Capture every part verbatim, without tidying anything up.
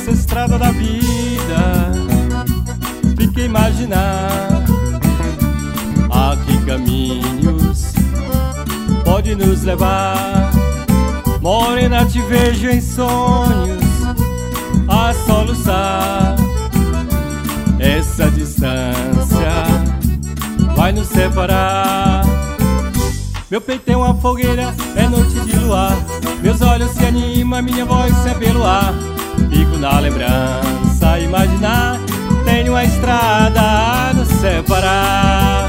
Nessa estrada da vida, fica a imaginar a que caminhos pode nos levar. Morena, te vejo em sonhos a soluçar. Essa distância vai nos separar. Meu peito é uma fogueira, é noite de luar. Meus olhos se animam, minha voz é pelo ar. Fico na lembrança a imaginar. Tenho uma estrada a nos separar.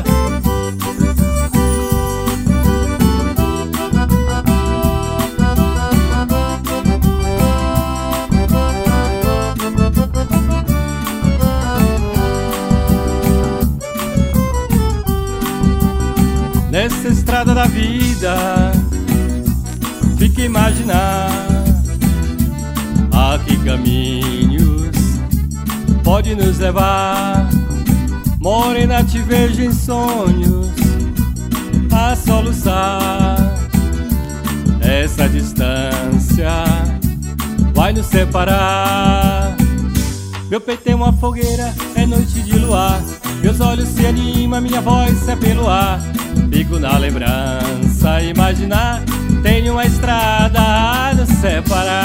Nessa estrada da vida, fica a imaginar a que caminhos pode nos levar. Morena, te vejo em sonhos a soluçar. Essa distância vai nos separar. Meu peito tem uma fogueira, é noite de luar. Meus olhos se animam, minha voz é pelo ar. Fico na lembrança a imaginar. Tenho uma estrada a nos separar.